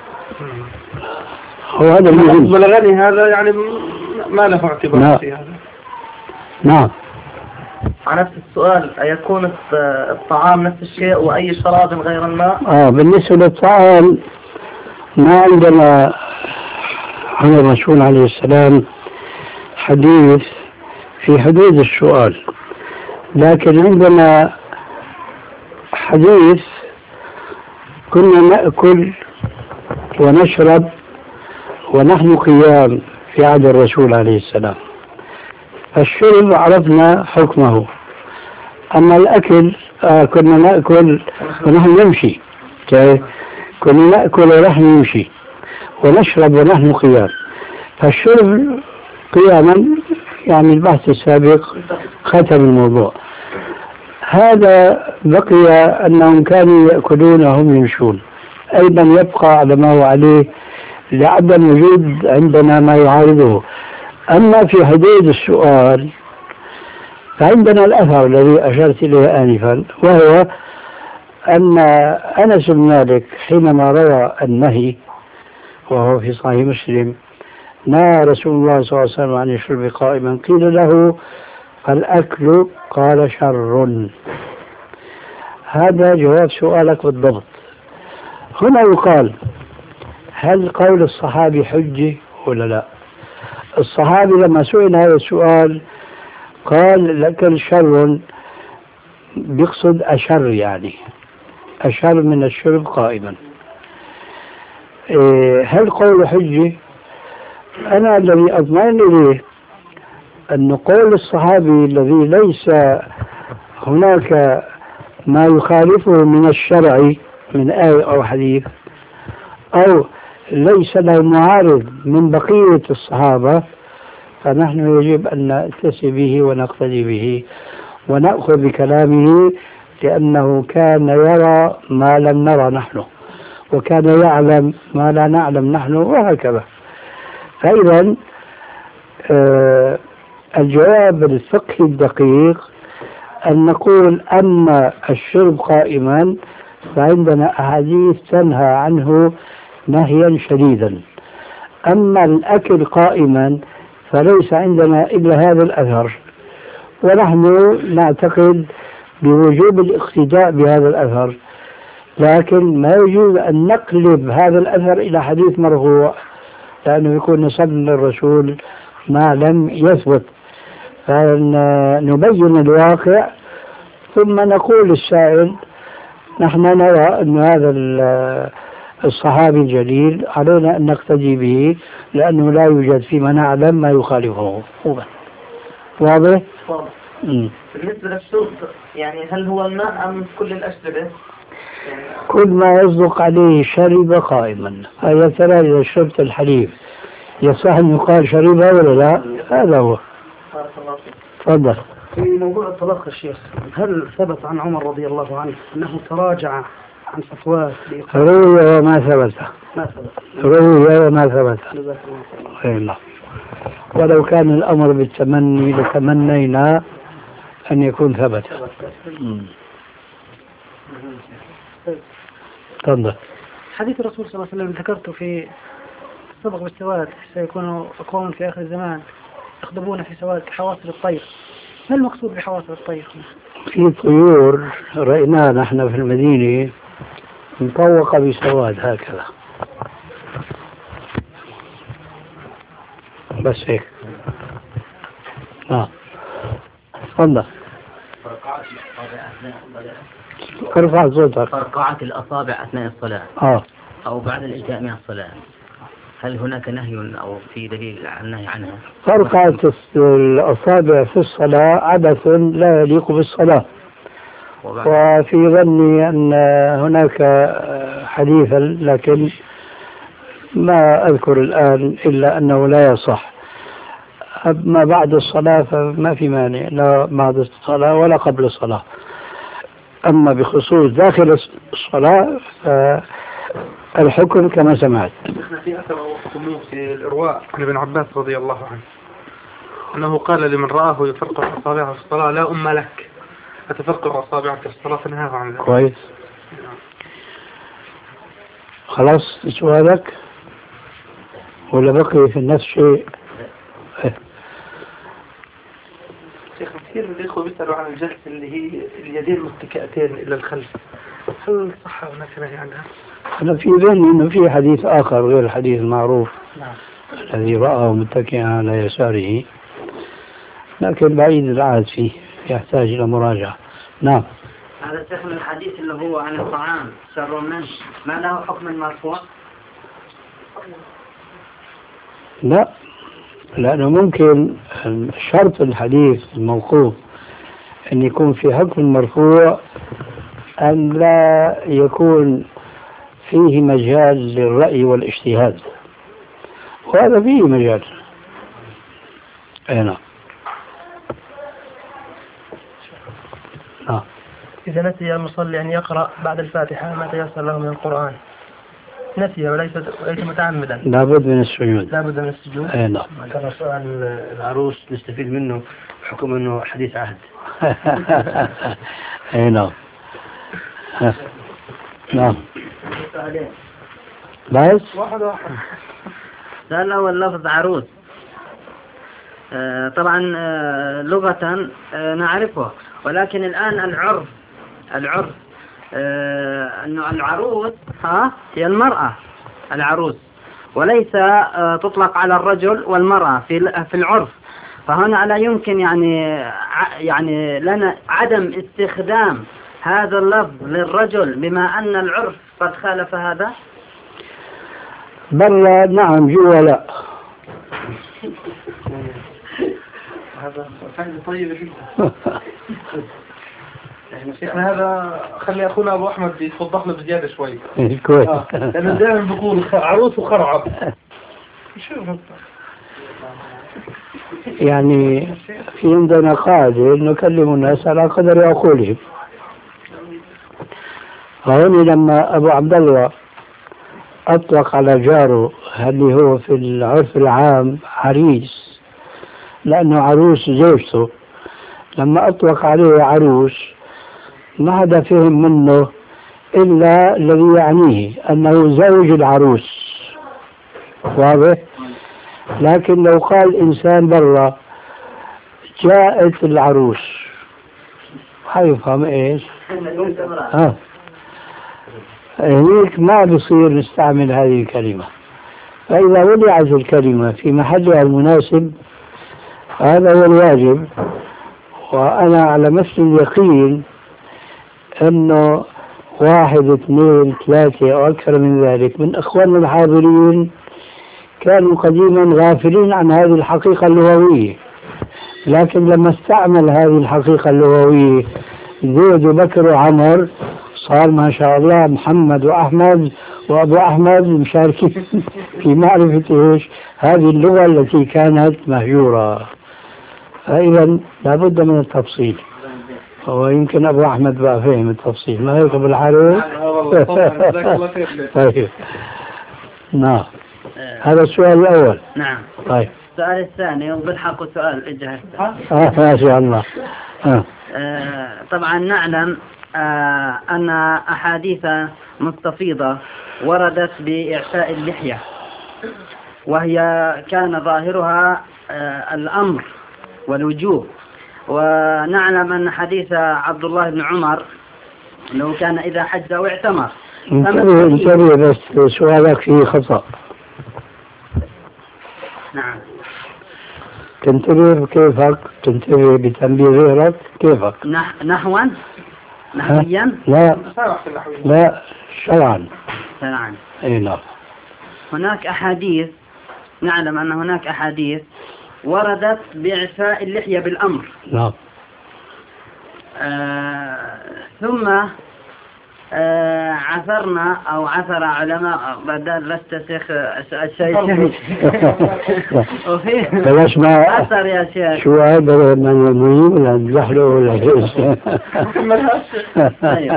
هو هذا المهم. بلغني هذا يعني ما له اعتبار في هذا. نعم. على نفس السؤال، أيكون الطعام نفس الشيء وأي شراب غير الماء؟ آه بالنسبة للطعام ما عندنا عن الرسول عليه السلام حديث في حدود السؤال، لكن عندنا حديث كنا نأكل ونشرب ونحن قيام في عهد الرسول عليه السلام. الشرب عرفنا حكمه، أما الأكل آه كنا نأكل ونحن نمشي، كنا نأكل ونحن نمشي، ونشرب ونحن قيام. فالشرب قياما يعني البحث السابق ختم الموضوع. هذا بقي أنهم كانوا يأكلون وهم يمشون، أيضا يبقى على ما هو عليه لعدم وجود عندنا ما يعارضه. أما في حدود السؤال فعندنا الأثر الذي أشرت إليه آنفا، وهو أن أنس بن مالك حينما روى النهي وهو في صحيح مسلم نهى رسول الله صلى الله عليه وسلم عن الشرب قائما، قيل له فالأكل قال شر. هذا جواب سؤالك بالضبط. هنا يقال هل قول الصحابي حجة ولا لا؟ الصحابي لما سئل هذا السؤال قال الأكل شر، بيقصد أشر، يعني أشر من الشرب قائما. هل قول حجة؟ أنا الذي أضمن إليه أن قول الصحابي الذي ليس هناك ما يخالفه من الشرع من آية أو حديث، أو ليس له معارض من بقية الصحابة، فنحن يجب أن نأتسي به ونقتدي به ونأخذ بكلامه، لأنه كان يرى ما لم نرى نحن، وكان يعلم ما لا نعلم نحن، وهكذا. فإذا آه الجواب الفقهي الدقيق أن نقول أما الشرب قائما فعندنا أحاديث تنهى عنه نهيا شديدا، أما الأكل قائما فليس عندنا إلا هذا الأثر، ونحن نعتقد بوجوب الاقتداء بهذا الأثر، لكن ما يجوز أن نقلب هذا الأثر إلى حديث مرفوع، لأنه يكون نسب للرسول ما لم يثبت. فنبين الواقع ثم نقول للسائل نحن نرى أن هذا الصحابي الجليل علينا أن نقتدي به، لأنه لا يوجد فيما نعلم ما يخالفه. واضح؟ واضح. بالنسبة للشرب يعني هل هو الماء أم كل الأشربة؟ يعني كل ما يصدق عليه شرب قائما. هذا ترى إذا شربت الحليب يصح أن يقال شربها ولا لا؟ هذا هو. تفضل. في موضوع الطلاق يا شيخ، هل ثبت عن عمر رضي الله عنه أنه تراجع عن فتواه؟ روي وما ثبت. ما ثبت. روي وما ثبت. الله. ولو كان الأمر بالتمني لتمنينا أن يكون ثبت. تفضل. حديث الرسول صلى الله عليه وسلم ذكرته في السبق بالسواد، سيكون أقوام في آخر الزمان يخضبون في سواد كحواصل الطير. ما المقصود بحواصل الطير؟ في طيور رأيناها نحن في المدينة مطوقة بسواد هكذا، بس هيك. آه. تفضل. ارفع صوتك. فرقعة الأصابع أثناء الصلاة آه. أو بعد الإنتهاء من الصلاة، هل هناك نهي أو في دليل عن النهي عنها؟ فرقعة الأصابع في الصلاة عبث لا يليق بالصلاة، وفي ظني أن هناك حديثا لكن ما أذكر الآن إلا أنه لا يصح. أما بعد الصلاة فما في مانع، لا بعد الصلاة ولا قبل الصلاة. أما بخصوص داخل الصلاة فالحكم كما سمعت. في أثر سموه في الإرواء عن ابن عباس رضي الله عنه أنه قال لمن رآه يفرق أصابعه في الصلاة لا أم لك أتفرق أصابعك في الصلاة، فنهاه عن ذلك. كويس. خلاص سؤالك ولا بقي في النفس شيء؟ شيخ كثير من الإخوة بيسألوا عن الجلسة اللي هي اليدين متكئتين إلى الخلف، هل صح هناك نهي عنها؟ أنا في ذهني أنه في حديث آخر غير الحديث المعروف. نعم. الذي رآه متكئا على يساره، لكن بعيد العهد فيه يحتاج إلى مراجعة. نعم. هذا شيخ من الحديث اللي هو عن الطعام شر منه، ما له حكم مرفوع؟ لا، لأنه ممكن شرط الحديث الموقوف أن يكون في حكم مرفوع أن لا يكون فيه مجال للرأي والاجتهاد، وهذا فيه مجال. أي نعم. نعم. إذا نسي المصلي أن يقرأ بعد الفاتحة ما تيسر له من القرآن، نسي وليس وليس متعمدا، لابد من السجود. لابد من السجود. أي نعم. كان سؤال العروس نستفيد منه بحكم أنه حديث عهد. أي نعم. نعم. بس واحد واحد. السؤال الأول لفظ عروس. آه طبعا آه لغة آه نعرفه، ولكن الآن العرف العرف آه أنه العروس ها هي المرأة العروس، وليس آه تطلق على الرجل والمرأة في في العرف. فهنا لا يمكن يعني يعني لنا عدم استخدام هذا اللفظ للرجل بما أن العرف قد خالف هذا. بل نعم جوا لا. هذا طيب جدا. يعني هذا خلي أخونا أبو أحمد يتوضح له بزيادة شوي. كويس. لأنه دائما بقول عروس وخرعب. يعني في عندنا قاعدة نكلم الناس على قدر عقولهم. فهنا لما أبو عبد الله أطلق على جاره اللي هو في العرف العام عريس لأنه عروس زوجته، لما أطلق عليه عروس ما حدا فهم منه إلا الذي يعنيه أنه زوج العروس، واضح؟ لكن لو قال إنسان برا جاءت العروس حيفهم إيش؟ ها هيك ما بصير نستعمل هذه الكلمة. فإذا وضعت الكلمة في محلها المناسب هذا هو الواجب. وأنا على مثل اليقين أنه واحد اثنين ثلاثة أو أكثر من ذلك من إخواننا الحاضرين كانوا قديما غافلين عن هذه الحقيقة اللغوية، لكن لما استعمل هذه الحقيقة اللغوية زيد وبكر وعمر صار ما شاء الله محمد وأحمد وأبو أحمد مشاركين في معرفة إيش هذه اللغة التي كانت مهجورة. فإذا لابد من التفصيل، ويمكن أبو أحمد بقى فهم التفصيل، ما هيك بالحارة. طيب نعم، هذا السؤال الأول. نعم. طيب السؤال الثاني وبالحق سؤال اجهز. آه ما شاء الله. آه. آه طبعا نعلم آه أن أحاديث مستفيضة وردت بإعفاء اللحية، وهي كان ظاهرها آه الأمر والوجوب. ونعلم أن حديث عبد الله بن عمر أنه كان إذا حج أو اعتمر. انتبه انتبه بس سؤالك فيه خطأ. نعم. تنتبه كيفك؟ تنتبه بتنبيه غيرك كيفك؟ نح نحوا نحويا؟ لا لا شرعا. شرعا. اي نعم. هناك أحاديث، نعلم أن هناك أحاديث وردت بإعفاء اللحية بالأمر. نعم. آه ثم آه عثرنا أو عثر علماء بدل لستسخ الشيء بلاش ما عثر يا شيخ شو هذا من المهم ولا نزحله ولا ايش؟ طيب.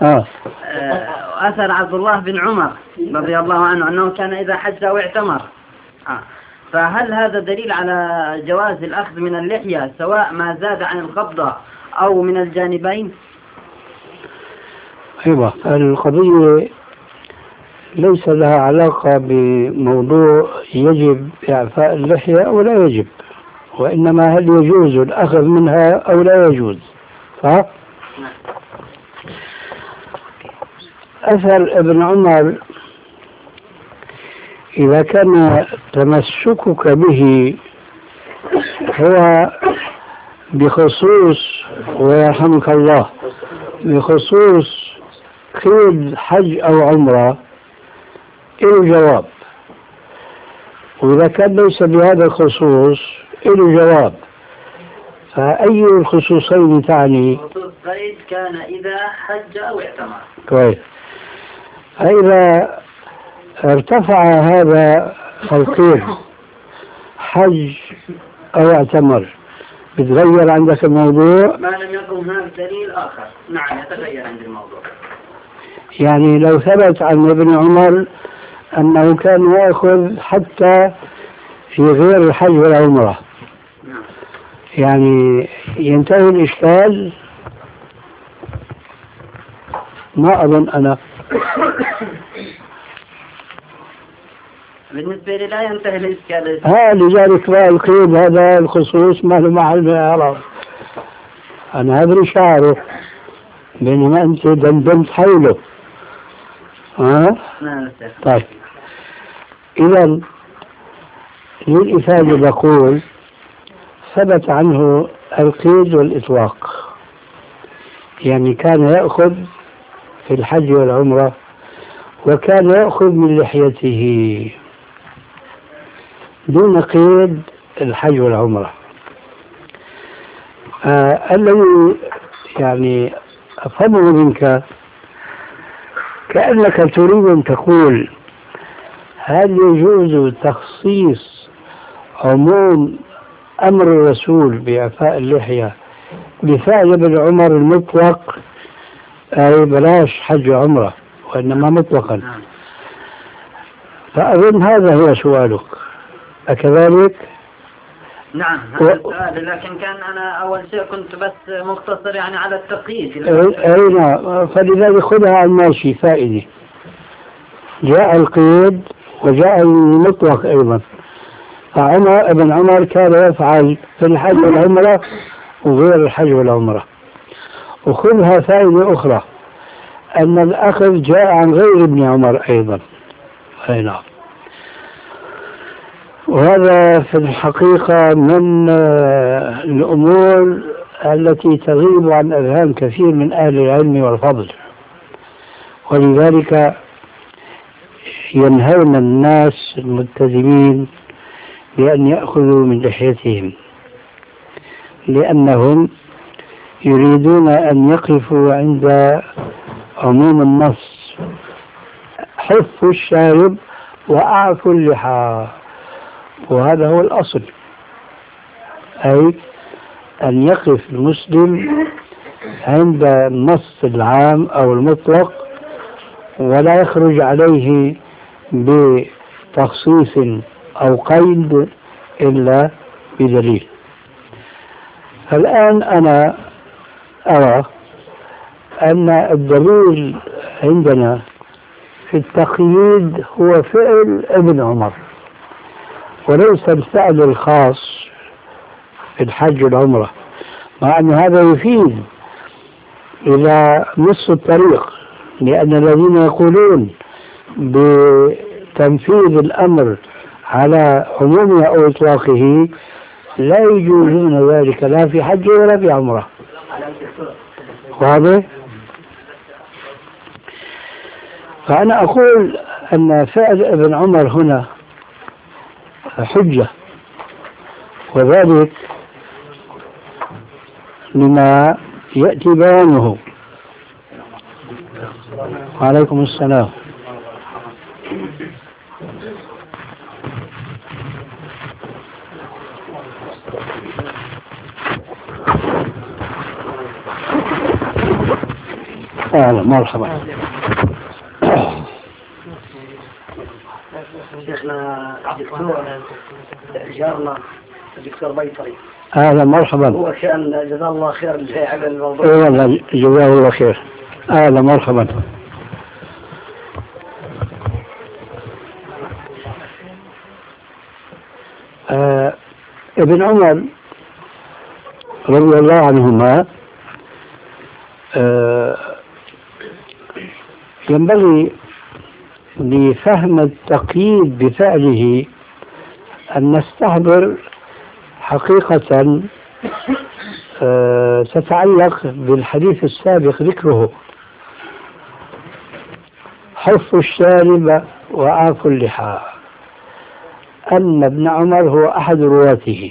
أثر عبد الله بن عمر رضي الله عنه أنه كان إذا حج أو اعتمر. آه. فهل هذا دليل على جواز الأخذ من اللحية سواء ما زاد عن القبضة أو من الجانبين؟ ايوه، القضية ليس لها علاقة بموضوع يجب إعفاء اللحية أو لا يجب، وإنما هل يجوز الأخذ منها أو لا يجوز. ها؟ أثر ابن عمر إذا كان تمسكك به هو بخصوص، ويرحمك الله، بخصوص قيد حج أو عمرة إله جواب، وإذا كان ليس بهذا الخصوص إله جواب. فأي الخصوصين تعني؟ خصوص قيد كان إذا حج أو اعتمر. كويس. فإذا ارتفع هذا القيد حج أو اعتمر بتغير عندك الموضوع؟ ما لم يكن هناك دليل آخر نعم يتغير عند الموضوع. يعني لو ثبت عن ابن عمر أنه كان يأخذ حتى في غير الحج والعمرة يعني ينتهي الإشكال؟ ما أظن أنا. بالنسبة لي لا ينتهي الإشكال. ها لذلك بقى القيد هذا الخصوص ما له محل من الإعراب. أنا أدري شعره بينما أنت دندنت حوله. ها؟ طيب إذا للإفادة بقول ثبت عنه القيد والإطلاق يعني كان يأخذ في الحج والعمرة وكان يأخذ من لحيته دون قيد الحج والعمرة. آه الذي يعني أفهمه منك كأنك تريد أن تقول هل يجوز تخصيص عموم أمر الرسول بإعفاء اللحية بفعل ابن عمر المطلق أي بلاش حج عمرة وإنما مطلقا؟ فأظن هذا هو سؤالك أكذلك؟ نعم هذا السؤال لكن كان أنا أول شيء كنت بس مقتصر يعني على التقييد. أي نعم فلذلك خذها عن ماشي فائدة. جاء القيد وجاء المطلق أيضا. فعمر ابن عمر كان يفعل في الحج والعمرة وغير الحج والعمرة. وخذها فائدة أخرى أن الأخذ جاء عن غير ابن عمر أيضا. أي نعم. وهذا في الحقيقة من الأمور التي تغيب عن أذهان كثير من أهل العلم والفضل ولذلك ينهون الناس الملتزمين بأن يأخذوا من لحيتهم لأنهم يريدون أن يقفوا عند عموم النص حفوا الشارب وأعفوا اللحى وهذا هو الأصل أي أن يقف المسلم عند النص العام أو المطلق ولا يخرج عليه بتخصيص أو قيد إلا بدليل. الآن أنا أرى أن الدليل عندنا في التقييد هو فعل ابن عمر وليس الفعل الخاص في الحج والعمرة مع أن هذا يفيد إلى نصف الطريق لأن الذين يقولون بتنفيذ الأمر على عمومه أو إطلاقه لا يجوزون ذلك لا في حج ولا في عمرة. واضح؟ فأنا أقول أن فعل ابن عمر هنا حجة وذلك لما يأتي بيانه. وعليكم السلام. أهلا مرحبا. شيخنا الدكتور جارنا الدكتور بيطري. أهلا مرحبا. هو كان جزاه الله خير اللي على الموضوع. إيه والله جزاه الله خير. أهلا مرحبا. آه ابن عمر رضي الله عنهما آه ينبغي لفهم التقييد بفعله أن نستحضر حقيقة أه تتعلق بالحديث السابق ذكره حف الشارب وأعفوا اللحى أن ابن عمر هو أحد رواته.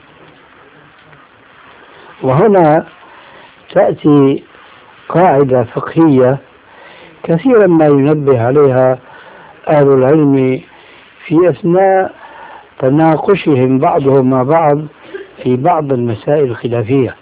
وهنا تأتي قاعدة فقهية كثيرا ما ينبه عليها أهل العلم في أثناء تناقشهم بعضهم مع بعض في بعض المسائل الخلافية،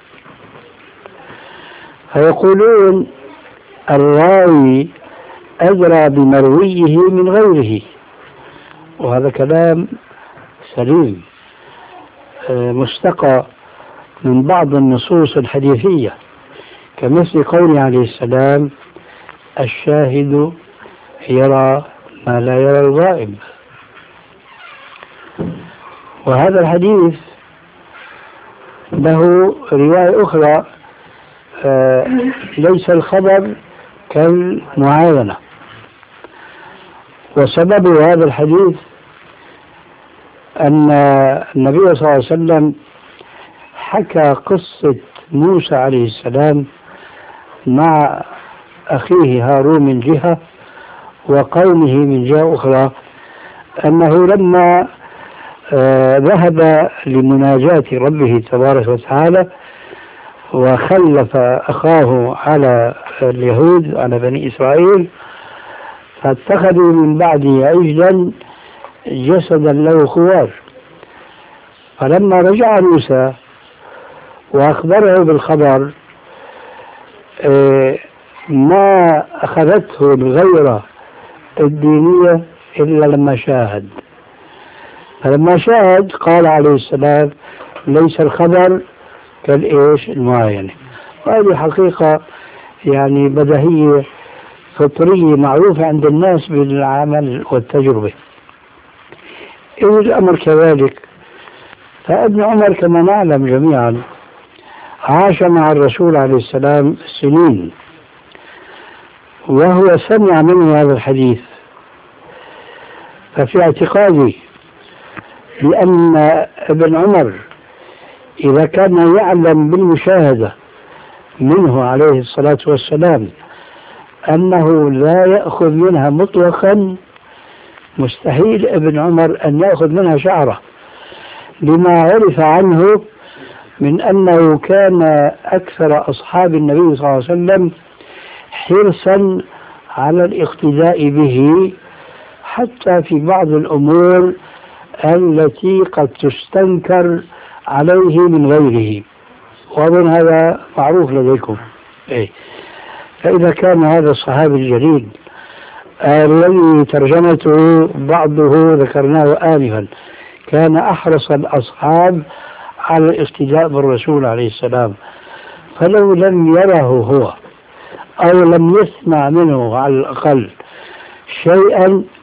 فيقولون الراوي أدرى بمرويه من غيره، وهذا كلام سليم مستقى من بعض النصوص الحديثية، كمثل قوله عليه السلام: الشاهد يرى ما لا يرى الغائب. وهذا الحديث له رواية أخرى، آه ليس الخبر كالمعاينة. وسبب هذا الحديث أن النبي صلى الله عليه وسلم حكى قصة موسى عليه السلام مع أخيه هارون من جهة وقومه من جهة أخرى، أنه لما آه ذهب لمناجاة ربه تبارك وتعالى وخلف أخاه على اليهود على بني إسرائيل، فاتخذوا من بعده عجلا جسدا له خوار. فلما رجع موسى وأخبره بالخبر آه ما أخذته الغيرة الدينية إلا لما شاهد. فلما شاهد قال عليه السلام: ليس الخبر كالإيش المعاينة. وهذه حقيقة يعني بديهية فطرية معروفة عند الناس بالعمل والتجربة. إذا الأمر كذلك، فابن عمر كما نعلم جميعا عاش مع الرسول عليه السلام سنين، وهو سمع منه هذا الحديث. ففي اعتقادي بأن ابن عمر إذا كان يعلم بالمشاهدة منه عليه الصلاة والسلام أنه لا يأخذ منها مطلقا، مستحيل ابن عمر أن يأخذ منها شعرة، لما عرف عنه من أنه كان أكثر أصحاب النبي صلى الله عليه وسلم حرصا على الاقتداء به، حتى في بعض الأمور التي قد تستنكر عليه من غيره، وأظن هذا معروف لديكم. إيه. فإذا كان هذا الصحابي الجليل الذي ترجمته بعضه ذكرناه آنفا كان أحرص الأصحاب على الاقتداء بالرسول عليه السلام، فلو لم يره هو أو لم يسمع منه على الأقل شيئا